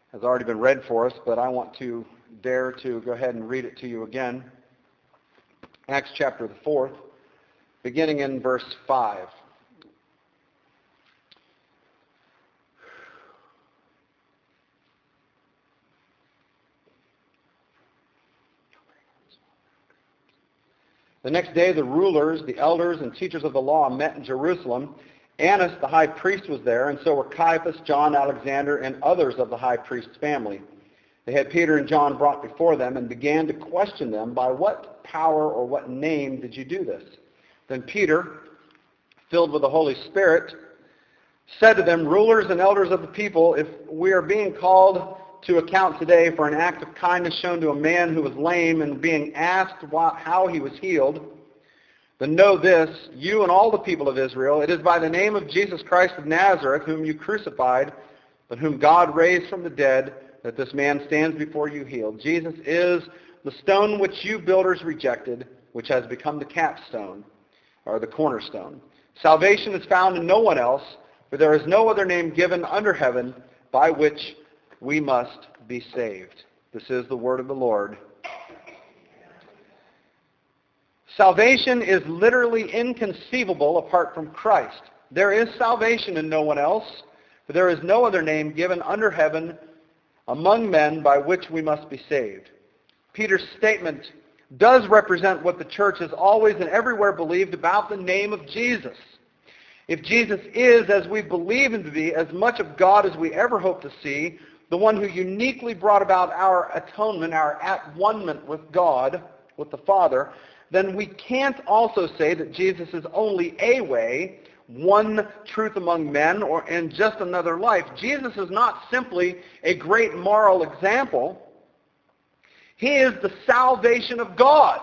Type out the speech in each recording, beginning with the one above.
has already been read for us, but I want to dare to go ahead and read it to you again. Acts chapter the 4th, beginning in verse 5. The next day the rulers, the elders, and teachers of the law met in Jerusalem. Annas the high priest was there, and so were Caiaphas, John, Alexander, and others of the high priest's family. They had Peter and John brought before them and began to question them, "By what power or what name did you do this?" Then Peter, filled with the Holy Spirit, said to them, "Rulers and elders of the people, if we are being called to account today for an act of kindness shown to a man who was lame and being asked how he was healed, then know this, you and all the people of Israel, it is by the name of Jesus Christ of Nazareth, whom you crucified, but whom God raised from the dead, that this man stands before you healed. Jesus is the stone which you builders rejected, which has become the capstone, or the cornerstone. Salvation is found in no one else, for there is no other name given under heaven by which we must be saved." This is the word of the Lord. Salvation is literally inconceivable apart from Christ. There is salvation in no one else, for there is no other name given under heaven among men by which we must be saved. Peter's statement does represent what the church has always and everywhere believed about the name of Jesus. If Jesus is, as we believe him to be, as much of God as we ever hope to see, the one who uniquely brought about our atonement, our at-one-ment with God, with the Father, then we can't also say that Jesus is only a way, one truth among men, and just another life. Jesus is not simply a great moral example. He is the salvation of God.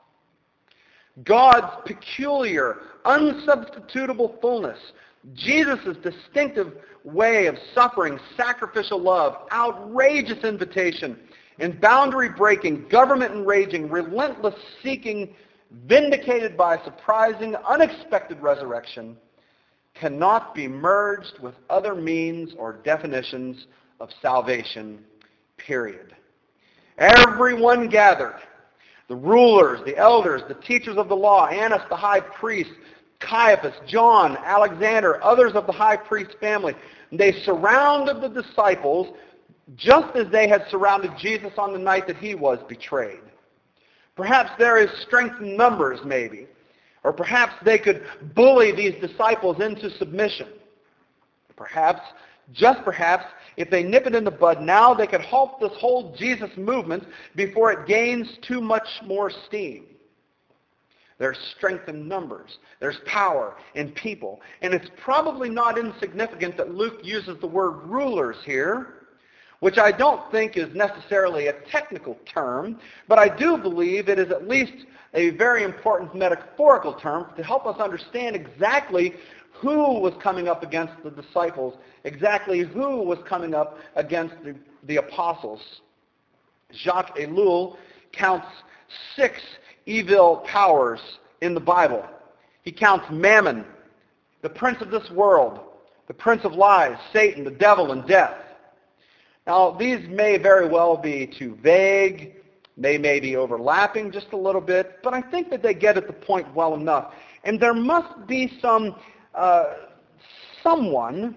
God's peculiar, unsubstitutable fullness. Jesus' distinctive way of suffering, sacrificial love, outrageous invitation, and boundary-breaking, government-enraging, relentless seeking, vindicated by surprising, unexpected resurrection, cannot be merged with other means or definitions of salvation, period. Everyone gathered, the rulers, the elders, the teachers of the law, Annas the high priest, Caiaphas, John, Alexander, others of the high priest's family, they surrounded the disciples just as they had surrounded Jesus on the night that he was betrayed. Perhaps there is strength in numbers, maybe. Or perhaps they could bully these disciples into submission. Perhaps, just perhaps, if they nip it in the bud now, they could halt this whole Jesus movement before it gains too much more steam. There's strength in numbers. There's power in people. And it's probably not insignificant that Luke uses the word rulers here, which I don't think is necessarily a technical term, but I do believe it is at least a very important metaphorical term to help us understand exactly who was coming up against the disciples, exactly who was coming up against the apostles. Jacques Ellul counts 6 evil powers in the Bible. He counts Mammon, the prince of this world, the prince of lies, Satan, the devil, and death. Now, these may very well be too vague. They may be overlapping just a little bit, but I think that they get at the point well enough. And there must be someone,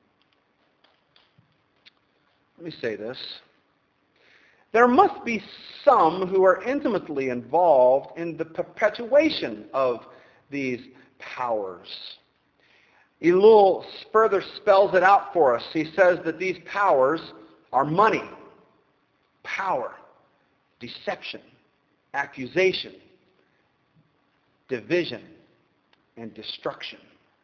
let me say this, there must be some who are intimately involved in the perpetuation of these powers. Ellul further spells it out for us. He says that these powers are money, power, deception, accusation, division, and destruction.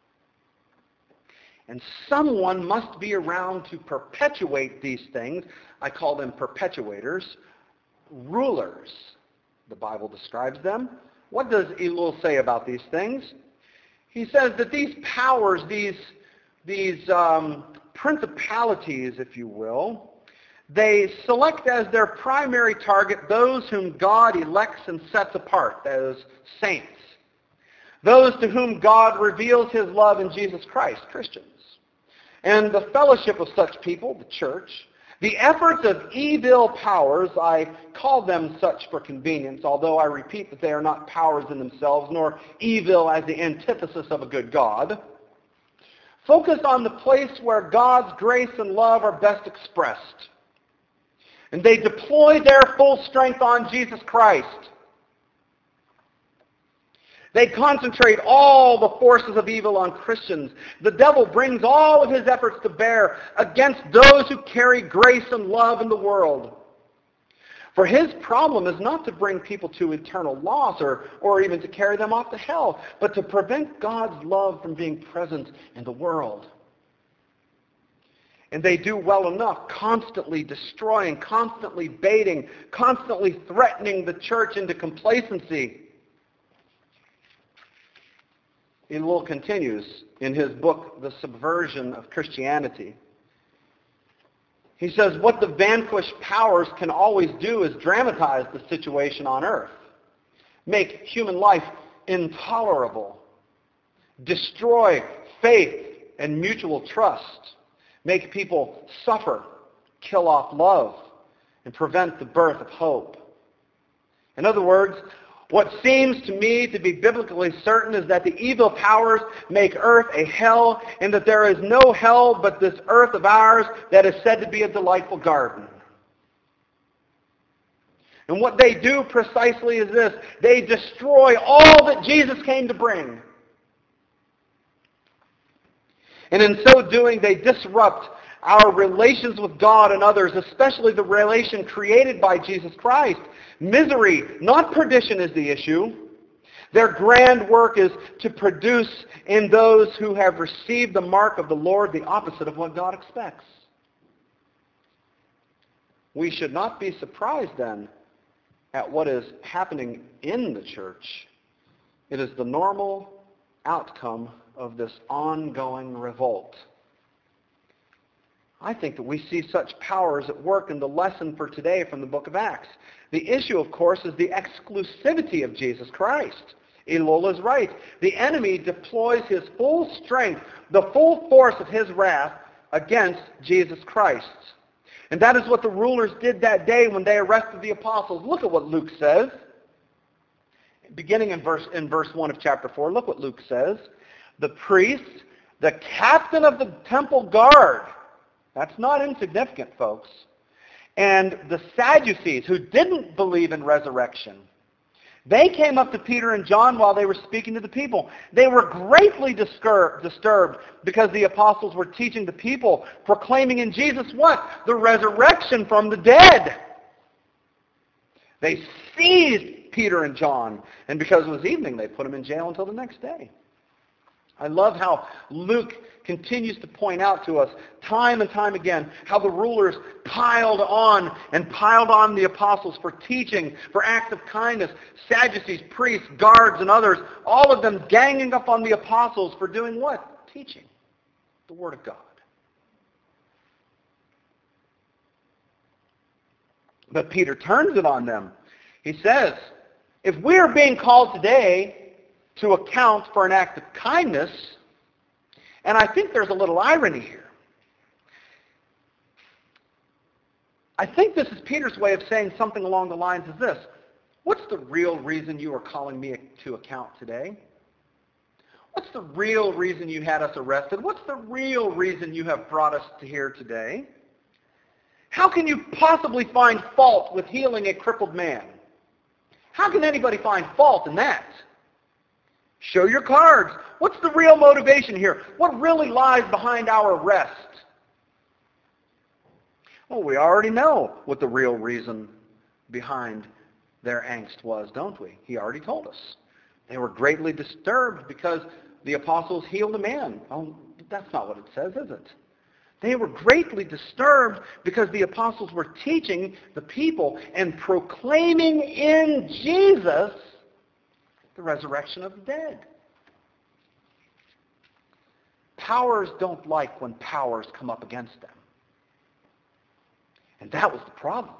And someone must be around to perpetuate these things. I call them perpetuators, rulers. The Bible describes them. What does Ellul say about these things? He says that these powers, these principalities, if you will, they select as their primary target those whom God elects and sets apart, those saints. Those to whom God reveals his love in Jesus Christ, Christians. And the fellowship of such people, the church, The efforts of evil powers, I call them such for convenience, although I repeat that they are not powers in themselves, nor evil as the antithesis of a good God, focus on the place where God's grace and love are best expressed. And they deploy their full strength on Jesus Christ. They concentrate all the forces of evil on Christians. The devil brings all of his efforts to bear against those who carry grace and love in the world. For his problem is not to bring people to eternal loss or even to carry them off to hell, but to prevent God's love from being present in the world. And they do well enough, constantly destroying, constantly baiting, constantly threatening the church into complacency. Elul continues in his book, The Subversion of Christianity. He says, what the vanquished powers can always do is dramatize the situation on earth, make human life intolerable, destroy faith and mutual trust, make people suffer, kill off love, and prevent the birth of hope. In other words, what seems to me to be biblically certain is that the evil powers make earth a hell, and that there is no hell but this earth of ours that is said to be a delightful garden. And what they do precisely is this: they destroy all that Jesus came to bring. And in so doing, they disrupt our relations with God and others, especially the relation created by Jesus Christ. Misery, not perdition, is the issue. Their grand work is to produce in those who have received the mark of the Lord the opposite of what God expects. We should not be surprised then at what is happening in the church. It is the normal outcome of this ongoing revolt. I think that we see such powers at work in the lesson for today from the book of Acts. The issue, of course, is the exclusivity of Jesus Christ. Elul is right. The enemy deploys his full strength, the full force of his wrath against Jesus Christ. And that is what the rulers did that day when they arrested the apostles. Look at what Luke says. Beginning in verse 1 of chapter 4, look what Luke says. The priest, the captain of the temple guard, that's not insignificant, folks, and the Sadducees, who didn't believe in resurrection, they came up to Peter and John while they were speaking to the people. They were greatly disturbed because the apostles were teaching the people, proclaiming in Jesus what? The resurrection from the dead. They seized Peter and John, and because it was evening, they put them in jail until the next day. I love how Luke continues to point out to us time and time again how the rulers piled on the apostles for teaching, for acts of kindness, Sadducees, priests, guards, and others, all of them ganging up on the apostles for doing what? Teaching the Word of God. But Peter turns it on them. He says, if we are being called today to account for an act of kindness, and I think there's a little irony here. I think this is Peter's way of saying something along the lines of this. What's the real reason you are calling me to account today? What's the real reason you had us arrested? What's the real reason you have brought us to here today? How can you possibly find fault with healing a crippled man? How can anybody find fault in that? Show your cards. What's the real motivation here? What really lies behind our arrest? Well, we already know what the real reason behind their angst was, don't we? He already told us. They were greatly disturbed because the apostles healed a man. Oh, that's not what it says, is it? They were greatly disturbed because the apostles were teaching the people and proclaiming in Jesus the resurrection of the dead. Powers don't like when powers come up against them. And that was the problem.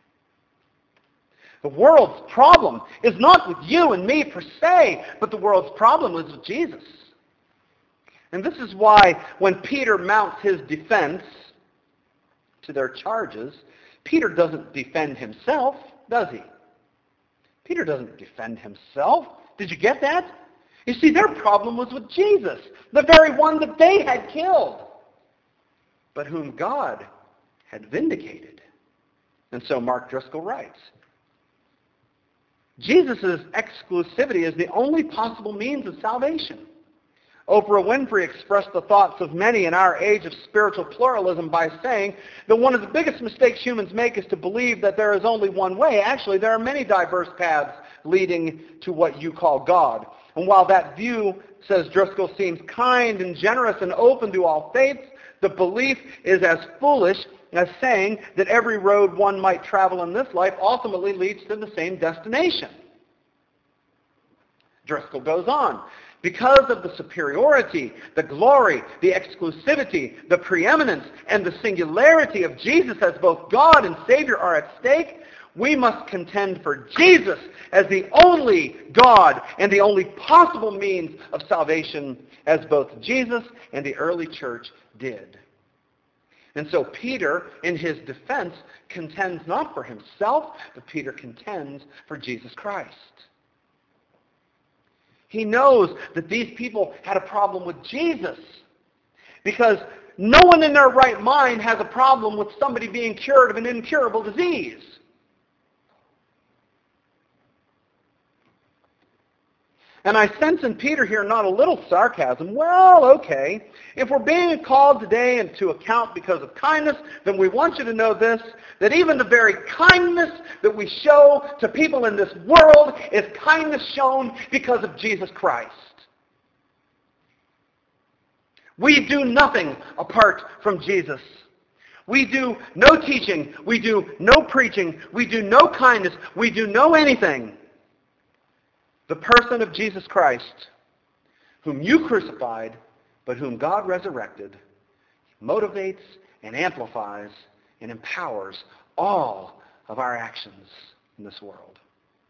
The world's problem is not with you and me per se, but the world's problem is with Jesus. And this is why when Peter mounts his defense to their charges, Peter doesn't defend himself, does he? Peter doesn't defend himself. Did you get that? You see, their problem was with Jesus, the very one that they had killed, but whom God had vindicated. And so Mark Driscoll writes, Jesus' exclusivity is the only possible means of salvation. Oprah Winfrey expressed the thoughts of many in our age of spiritual pluralism by saying that one of the biggest mistakes humans make is to believe that there is only one way. Actually, there are many diverse paths leading to what you call God. And while that view, says Driscoll, seems kind and generous and open to all faiths, the belief is as foolish as saying that every road one might travel in this life ultimately leads to the same destination. Driscoll goes on. Because of the superiority, the glory, the exclusivity, the preeminence, and the singularity of Jesus as both God and Savior are at stake, we must contend for Jesus as the only God and the only possible means of salvation, as both Jesus and the early church did. And so Peter, in his defense, contends not for himself, but Peter contends for Jesus Christ. He knows that these people had a problem with Jesus because no one in their right mind has a problem with somebody being cured of an incurable disease. And I sense in Peter here not a little sarcasm. Well, okay, if we're being called today into account because of kindness, then we want you to know this, that even the very kindness that we show to people in this world is kindness shown because of Jesus Christ. We do nothing apart from Jesus. We do no teaching. We do no preaching. We do no kindness. We do no anything. The person of Jesus Christ, whom you crucified, but whom God resurrected, motivates and amplifies and empowers all of our actions in this world.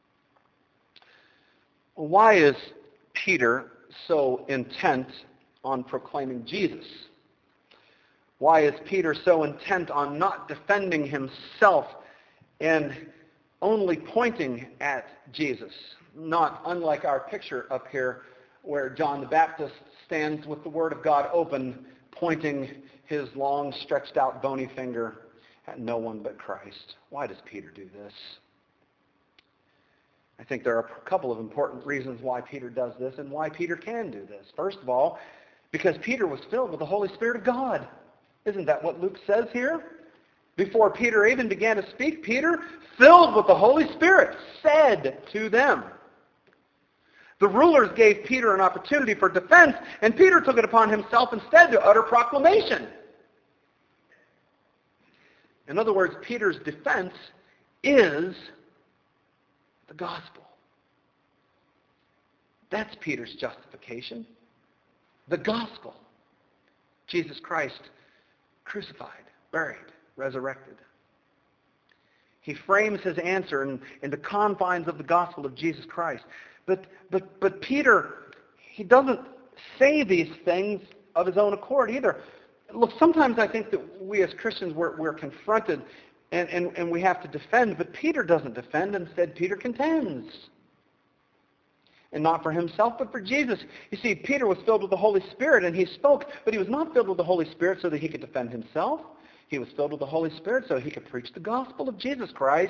Why is Peter so intent on proclaiming Jesus? Why is Peter so intent on not defending himself and only pointing at Jesus? Not unlike our picture up here where John the Baptist stands with the Word of God open, pointing his long, stretched out, bony finger at no one but Christ. Why does Peter do this? I think there are a couple of important reasons why Peter does this and why Peter can do this. First of all, because Peter was filled with the Holy Spirit of God. Isn't that what Luke says here? Before Peter even began to speak, Peter, filled with the Holy Spirit, said to them. The rulers gave Peter an opportunity for defense, and Peter took it upon himself instead to utter proclamation. In other words, Peter's defense is the gospel. That's Peter's justification. The gospel. Jesus Christ crucified, buried, resurrected. He frames his answer in the confines of the gospel of Jesus Christ. But Peter, he doesn't say these things of his own accord either. Look, sometimes I think that we as Christians, we're confronted and we have to defend, but Peter doesn't defend. Instead, Peter contends. And not for himself, but for Jesus. You see, Peter was filled with the Holy Spirit, and he spoke, but he was not filled with the Holy Spirit so that he could defend himself. He was filled with the Holy Spirit so he could preach the gospel of Jesus Christ.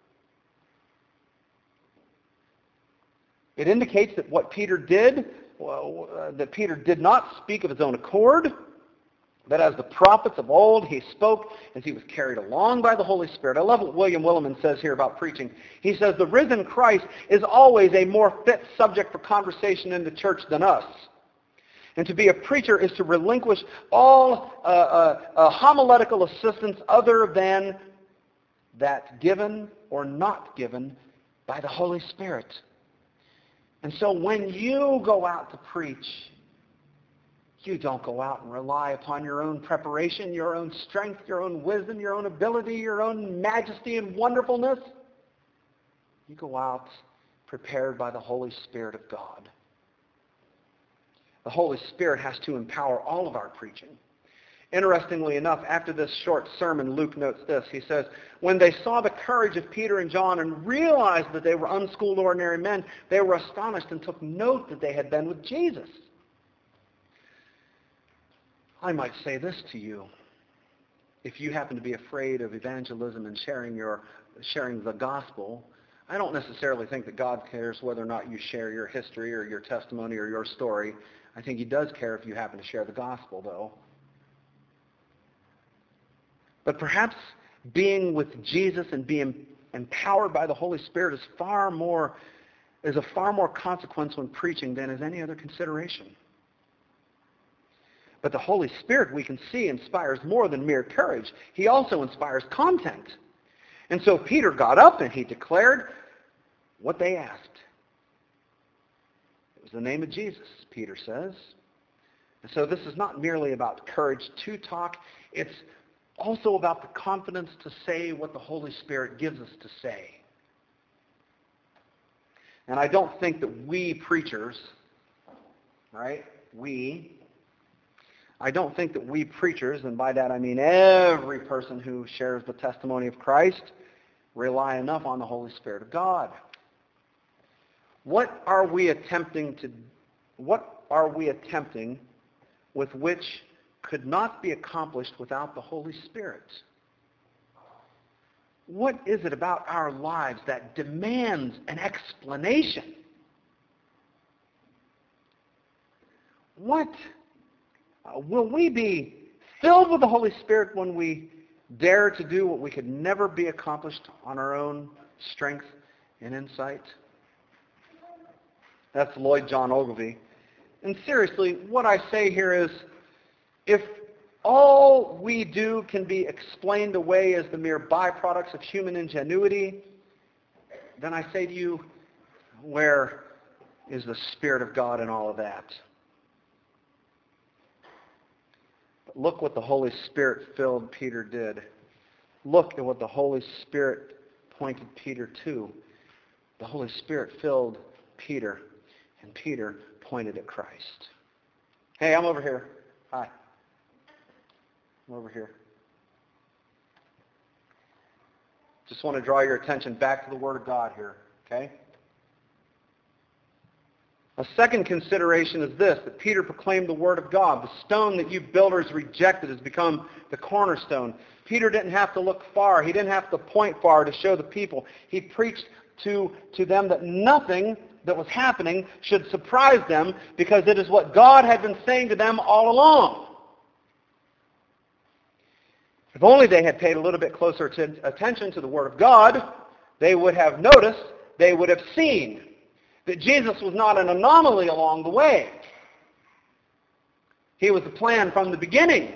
It indicates that what Peter did, that Peter did not speak of his own accord, but as the prophets of old, he spoke as he was carried along by the Holy Spirit. I love what William Willimon says here about preaching. He says, the risen Christ is always a more fit subject for conversation in the church than us. And to be a preacher is to relinquish all homiletical assistance other than that given or not given by the Holy Spirit. And so when you go out to preach, you don't go out and rely upon your own preparation, your own strength, your own wisdom, your own ability, your own majesty and wonderfulness. You go out prepared by the Holy Spirit of God. The Holy Spirit has to empower all of our preaching. Interestingly enough, after this short sermon, Luke notes this. He says, when they saw the courage of Peter and John and realized that they were unschooled ordinary men, they were astonished and took note that they had been with Jesus. I might say this to you. If you happen to be afraid of evangelism and sharing the gospel, I don't necessarily think that God cares whether or not you share your history or your testimony or your story. I think he does care if you happen to share the gospel, though. But perhaps being with Jesus and being empowered by the Holy Spirit is a far more consequence when preaching than is any other consideration. But the Holy Spirit, we can see, inspires more than mere courage. He also inspires content. And so Peter got up and he declared what they asked. It was the name of Jesus, Peter says. And so this is not merely about courage to talk. It's also about the confidence to say what the Holy Spirit gives us to say. And I don't think that we preachers, right, I don't think that we preachers, and by that I mean every person who shares the testimony of Christ, rely enough on the Holy Spirit of God. What are we attempting with which could not be accomplished without the Holy Spirit? What is it about our lives that demands an explanation? Will we be filled with the Holy Spirit when we dare to do what we could never be accomplished on our own strength and insight? That's Lloyd John Ogilvie. And seriously, what I say here is, if all we do can be explained away as the mere byproducts of human ingenuity, then I say to you, where is the Spirit of God in all of that? But look what the Holy Spirit-filled Peter did. Look at what the Holy Spirit pointed Peter to. The Holy Spirit filled Peter, and Peter pointed at Christ. Hey, I'm over here. Hi. I'm over here. Just want to draw your attention back to the Word of God here, okay? A second consideration is this, that Peter proclaimed the Word of God. The stone that you builders rejected has become the cornerstone. Peter didn't have to look far. He didn't have to point far to show the people. He preached to them that nothing that was happening should surprise them, because it is what God had been saying to them all along. If only they had paid a little bit closer attention to the Word of God, they would have noticed, they would have seen that Jesus was not an anomaly along the way. He was the plan from the beginning.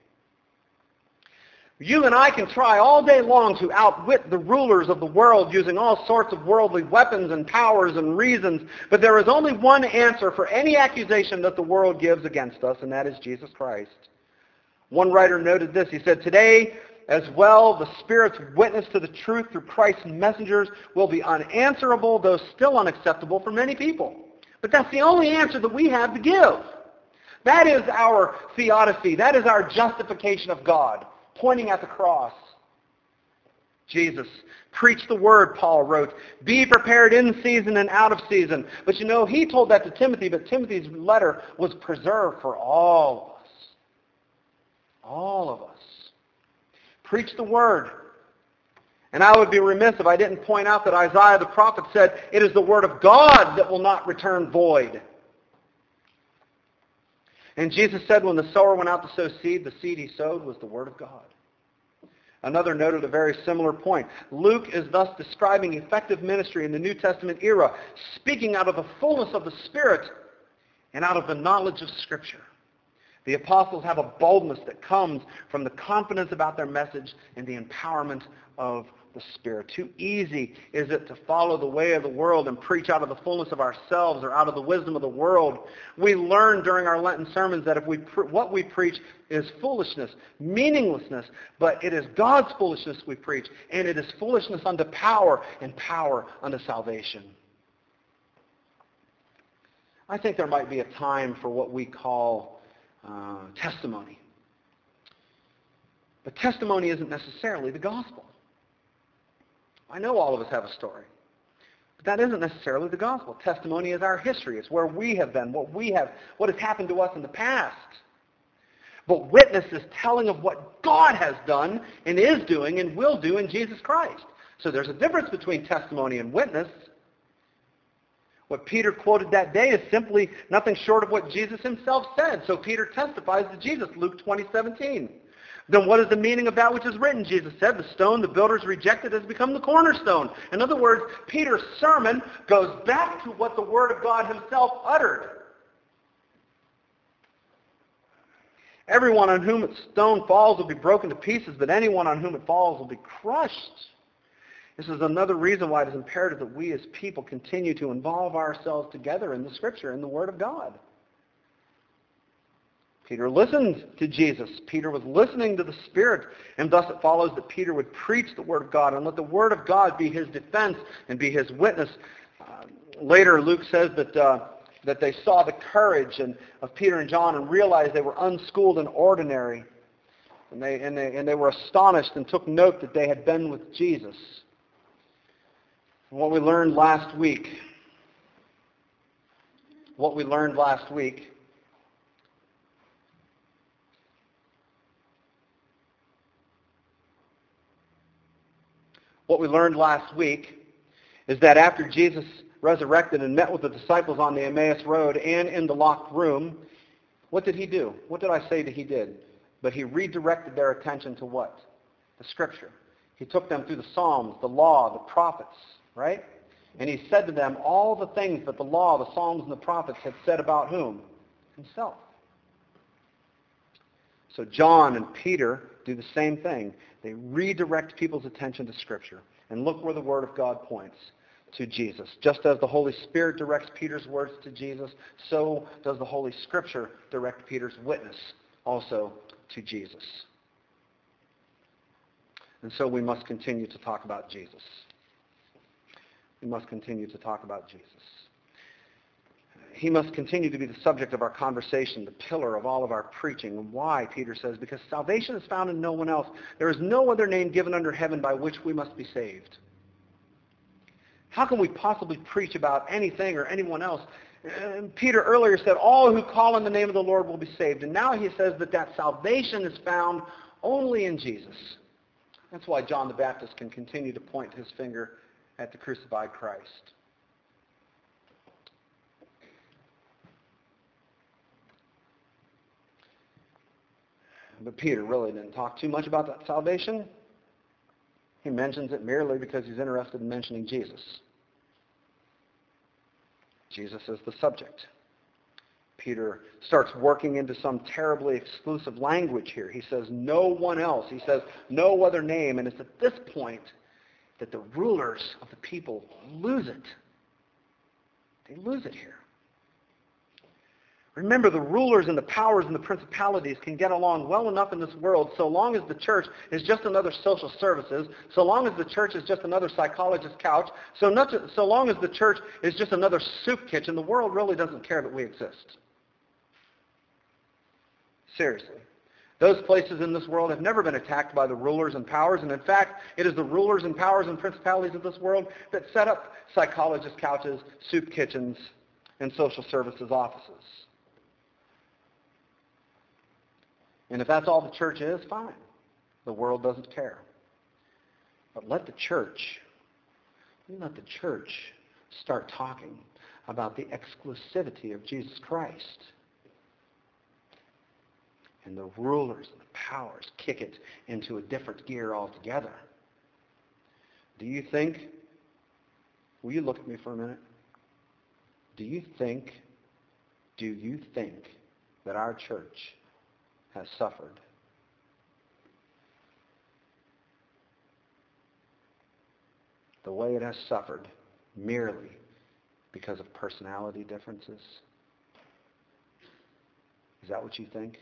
You and I can try all day long to outwit the rulers of the world using all sorts of worldly weapons and powers and reasons, but there is only one answer for any accusation that the world gives against us, and that is Jesus Christ. One writer noted this. He said, today, as well, the Spirit's witness to the truth through Christ's messengers will be unanswerable, though still unacceptable for many people. But that's the only answer that we have to give. That is our theodicy. That is our justification of God, pointing at the cross. Jesus, preach the word, Paul wrote. Be prepared in season and out of season. But you know, he told that to Timothy, but Timothy's letter was preserved for all of us. All of us. Preach the word. And I would be remiss if I didn't point out that Isaiah the prophet said, it is the word of God that will not return void. And Jesus said when the sower went out to sow seed, the seed he sowed was the word of God. Another noted a very similar point. Luke is thus describing effective ministry in the New Testament era, speaking out of the fullness of the Spirit and out of the knowledge of Scripture. The apostles have a boldness that comes from the confidence about their message and the empowerment of the Spirit. Too easy is it to follow the way of the world and preach out of the fullness of ourselves or out of the wisdom of the world. We learn during our Lenten sermons that what we preach is foolishness, meaninglessness, but it is God's foolishness we preach, and it is foolishness unto power and power unto salvation. I think there might be a time for what we call testimony. But testimony isn't necessarily the gospel. I know all of us have a story. But that isn't necessarily the gospel. Testimony is our history. It's where we have been, what has happened to us in the past. But witness is telling of what God has done and is doing and will do in Jesus Christ. So there's a difference between testimony and witness. What Peter quoted that day is simply nothing short of what Jesus himself said. So Peter testifies to Jesus, Luke 20:17. Then what is the meaning of that which is written? Jesus said, the stone the builders rejected has become the cornerstone. In other words, Peter's sermon goes back to what the Word of God himself uttered. Everyone on whom a stone falls will be broken to pieces, but anyone on whom it falls will be crushed. This is another reason why it is imperative that we as people continue to involve ourselves together in the Scripture, in the Word of God. Peter listened to Jesus. Peter was listening to the Spirit, and thus it follows that Peter would preach the Word of God and let the Word of God be his defense and be his witness. Later, Luke says that they saw the courage of Peter and John and realized they were unschooled and ordinary. And they were astonished and took note that they had been with Jesus. And what we learned last week is that after Jesus resurrected and met with the disciples on the Emmaus Road and in the locked room, what did he do? What did I say that he did? But he redirected their attention to what? The Scripture. He took them through the Psalms, the law, the prophets, right? And he said to them all the things that the law, the Psalms, and the prophets had said about whom? Himself. So John and Peter do the same thing. They redirect people's attention to Scripture. And look where the Word of God points. To Jesus. Just as the Holy Spirit directs Peter's words to Jesus, so does the Holy Scripture direct Peter's witness also to Jesus. And so we must continue to talk about Jesus. We must continue to talk about Jesus. He must continue to be the subject of our conversation, the pillar of all of our preaching. Why, Peter says? Because salvation is found in no one else. There is no other name given under heaven by which we must be saved. How can we possibly preach about anything or anyone else? Peter earlier said, all who call on the name of the Lord will be saved. And now he says that salvation is found only in Jesus. That's why John the Baptist can continue to point his finger at the crucified Christ. But Peter really didn't talk too much about that salvation. He mentions it merely because he's interested in mentioning Jesus. Jesus is the subject. Peter starts working into some terribly exclusive language here. He says no one else. He says no other name. And it's at this point that the rulers of the people lose it. They lose it here. Remember, the rulers and the powers and the principalities can get along well enough in this world so long as the church is just another social services, so long as the church is just another psychologist's couch, so long as the church is just another soup kitchen. The world really doesn't care that we exist. Seriously. Those places in this world have never been attacked by the rulers and powers, and in fact, it is the rulers and powers and principalities of this world that set up psychologist couches, soup kitchens, and social services offices. And if that's all the church is, fine. The world doesn't care. But let the church start talking about the exclusivity of Jesus Christ. And the rulers and the powers kick it into a different gear altogether. Do you think, will you look at me for a minute? Do you think that our church has suffered? The way it has suffered merely because of personality differences? Is that what you think?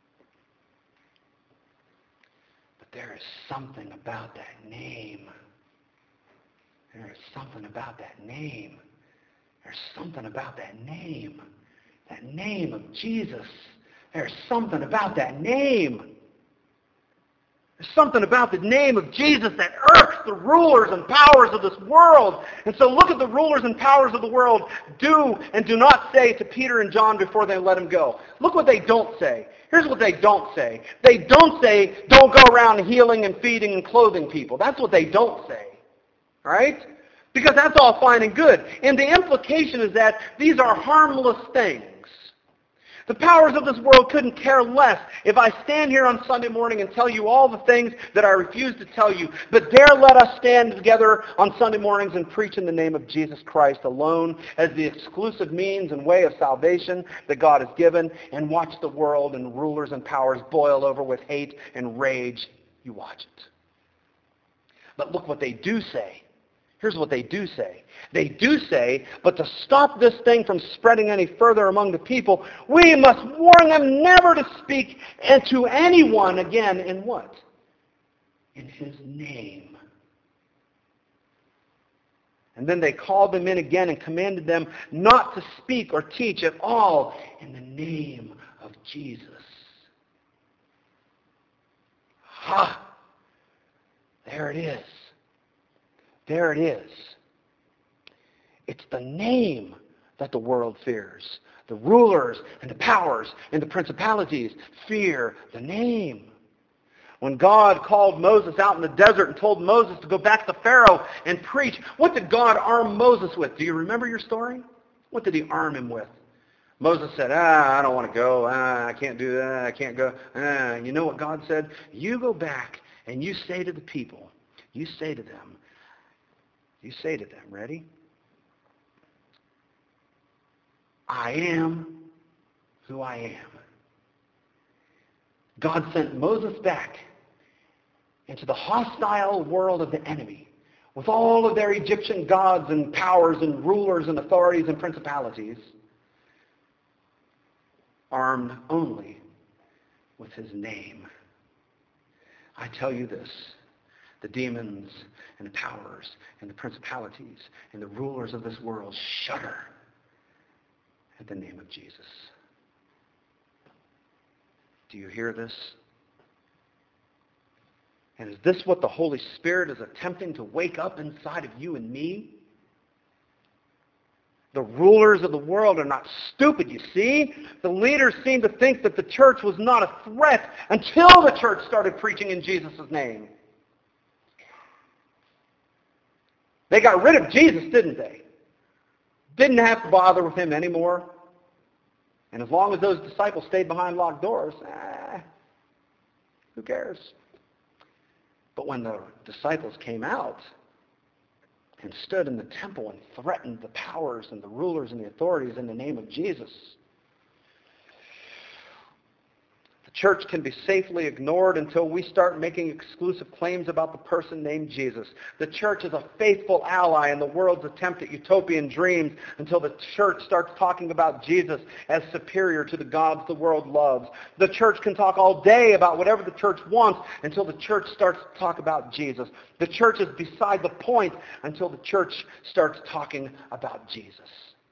But there is something about that name. There is something about that name. There's something about that name. That name of Jesus. There's something about that name. There's something about the name of Jesus that irks the rulers and powers of this world. And so look at the rulers and powers of the world do and do not say to Peter and John before they let him go. Look what they don't say. Here's what they don't say. They don't say, don't go around healing and feeding and clothing people. That's what they don't say. Right? Because that's all fine and good. And the implication is that these are harmless things. The powers of this world couldn't care less if I stand here on Sunday morning and tell you all the things that I refuse to tell you. But dare let us stand together on Sunday mornings and preach in the name of Jesus Christ alone as the exclusive means and way of salvation that God has given, and watch the world and rulers and powers boil over with hate and rage. You watch it. But look what they do say. Here's what they do say. They do say, but to stop this thing from spreading any further among the people, we must warn them never to speak and to anyone again in what? In his name. And then they called them in again and commanded them not to speak or teach at all in the name of Jesus. Ha! There it is. There it is. It's the name that the world fears. The rulers and the powers and the principalities fear the name. When God called Moses out in the desert and told Moses to go back to Pharaoh and preach, what did God arm Moses with? Do you remember your story? What did he arm him with? Moses said, I don't want to go. I can't do that. I can't go. You know what God said? You go back and you say to the people, you say to them, ready? I am who I am. God sent Moses back into the hostile world of the enemy with all of their Egyptian gods and powers and rulers and authorities and principalities, armed only with his name. I tell you this, the demons and the powers and the principalities and the rulers of this world shudder at the name of Jesus. Do you hear this? And is this what the Holy Spirit is attempting to wake up inside of you and me? The rulers of the world are not stupid, you see. The leaders seem to think that the church was not a threat until the church started preaching in Jesus' name. They got rid of Jesus, didn't they? Didn't have to bother with him anymore. And as long as those disciples stayed behind locked doors, who cares? But when the disciples came out and stood in the temple and threatened the powers and the rulers and the authorities in the name of Jesus, the church can be safely ignored until we start making exclusive claims about the person named Jesus. The church is a faithful ally in the world's attempt at utopian dreams until the church starts talking about Jesus as superior to the gods the world loves. The church can talk all day about whatever the church wants until the church starts to talk about Jesus. The church is beside the point until the church starts talking about Jesus.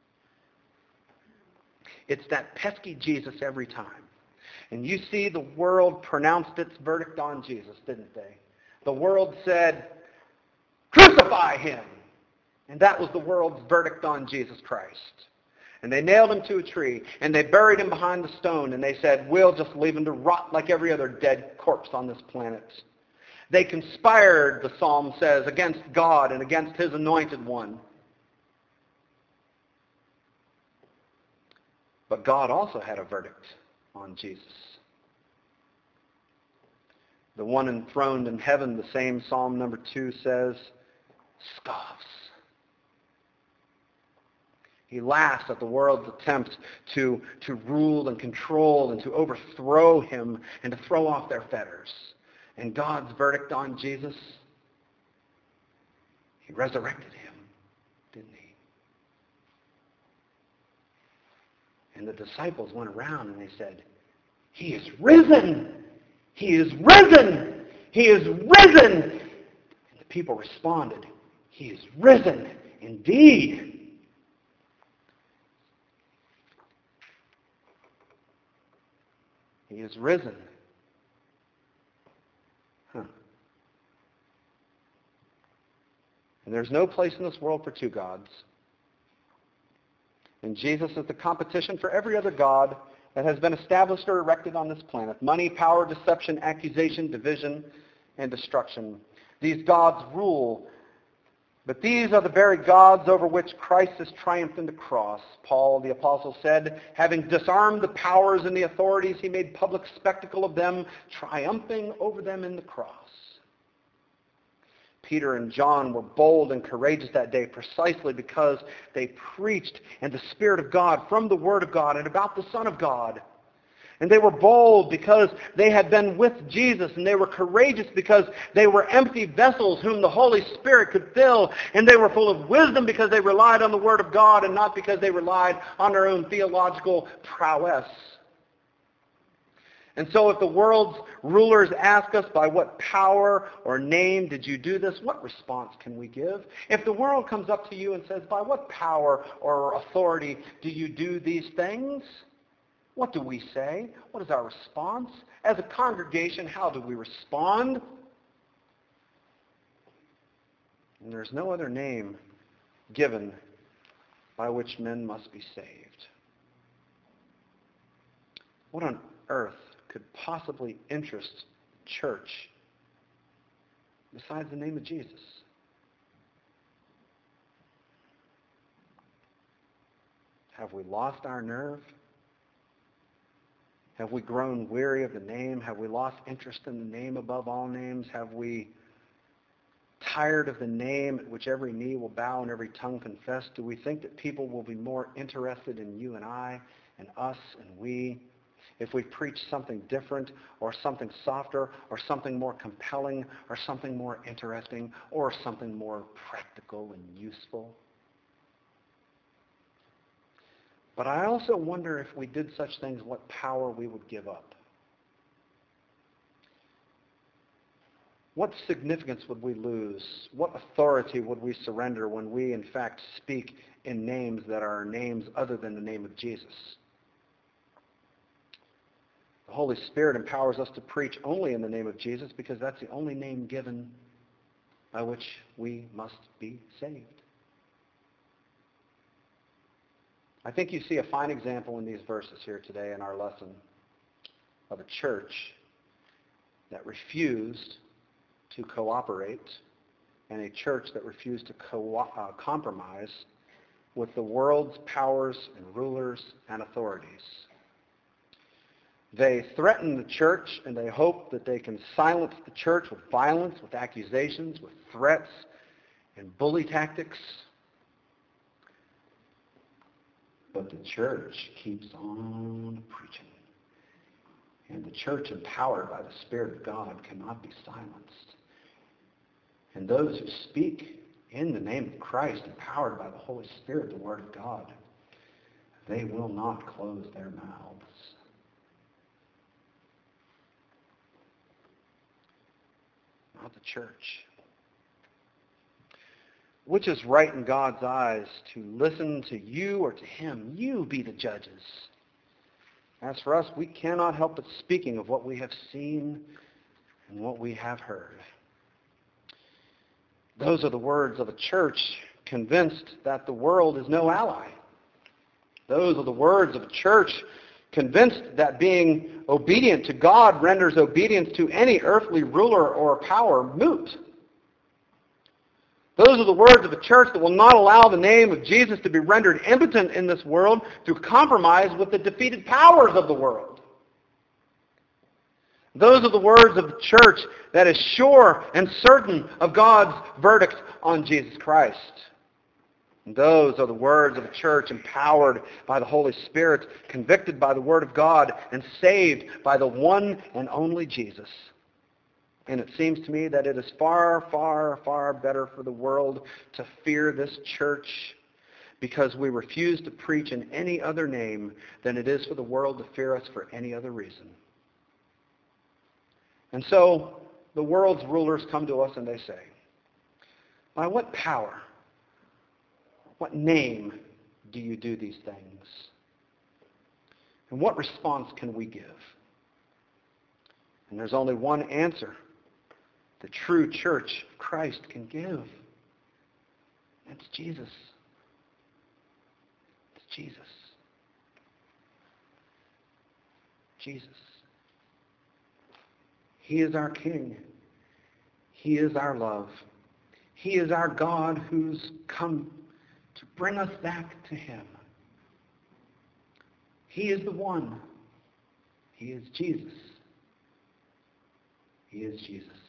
It's that pesky Jesus every time. And you see the world pronounced its verdict on Jesus, didn't they? The world said, crucify him. And that was the world's verdict on Jesus Christ. And they nailed him to a tree, and they buried him behind the stone, and they said, we'll just leave him to rot like every other dead corpse on this planet. They conspired, the psalm says, against God and against his anointed one. But God also had a verdict on Jesus. The one enthroned in heaven, the same Psalm number 2 says, scoffs. He laughs at the world's attempt to rule and control and to overthrow him and to throw off their fetters. And God's verdict on Jesus, he resurrected him, didn't he? And the disciples went around and they said, he is risen! He is risen! He is risen! And the people responded, he is risen indeed. He is risen. Huh. And there's no place in this world for two gods. And Jesus is the competition for every other god that has been established or erected on this planet. Money, power, deception, accusation, division, and destruction. These gods rule, but these are the very gods over which Christ has triumphed in the cross. Paul the apostle said, having disarmed the powers and the authorities, he made public spectacle of them, triumphing over them in the cross. Peter and John were bold and courageous that day precisely because they preached in the Spirit of God, from the Word of God, and about the Son of God. And they were bold because they had been with Jesus, and they were courageous because they were empty vessels whom the Holy Spirit could fill, and they were full of wisdom because they relied on the Word of God and not because they relied on their own theological prowess. And so if the world's rulers ask us, by what power or name did you do this, what response can we give? If the world comes up to you and says, by what power or authority do you do these things? What do we say? What is our response? As a congregation, how do we respond? And there's no other name given by which men must be saved. What on earth could possibly interest the church besides the name of Jesus? Have we lost our nerve? Have we grown weary of the name? Have we lost interest in the name above all names? Have we tired of the name at which every knee will bow and every tongue confess? Do we think that people will be more interested in you and I and us and we if we preach something different or something softer or something more compelling or something more interesting or something more practical and useful? But I also wonder if we did such things, what power we would give up. What significance would we lose? What authority would we surrender when we, in fact, speak in names that are names other than the name of Jesus? The Holy Spirit empowers us to preach only in the name of Jesus because that's the only name given by which we must be saved. I think you see a fine example in these verses here today in our lesson of a church that refused to cooperate and a church that refused to compromise with the world's powers and rulers and authorities. They threaten the church and they hope that they can silence the church with violence, with accusations, with threats and bully tactics. But the church keeps on preaching. And the church, empowered by the Spirit of God, cannot be silenced. And those who speak in the name of Christ, empowered by the Holy Spirit, the Word of God, they will not close their mouths. Not the church. Which is right in God's eyes, to listen to you or to him? You be the judges. As for us, we cannot help but speaking of what we have seen and what we have heard. Those are the words of a church convinced that the world is no ally. Those are the words of a church convinced that being obedient to God renders obedience to any earthly ruler or power moot. Those are the words of a church that will not allow the name of Jesus to be rendered impotent in this world through compromise with the defeated powers of the world. Those are the words of the church that is sure and certain of God's verdict on Jesus Christ. And those are the words of a church empowered by the Holy Spirit, convicted by the Word of God, and saved by the one and only Jesus. And it seems to me that it is far, far, far better for the world to fear this church because we refuse to preach in any other name than it is for the world to fear us for any other reason. And so the world's rulers come to us and they say, by what power, what name do you do these things? And what response can we give? And there's only one answer the true church of Christ can give. It's Jesus. It's Jesus. Jesus. He is our King. He is our love. He is our God who's come to bring us back to him. He is the one. He is Jesus. He is Jesus.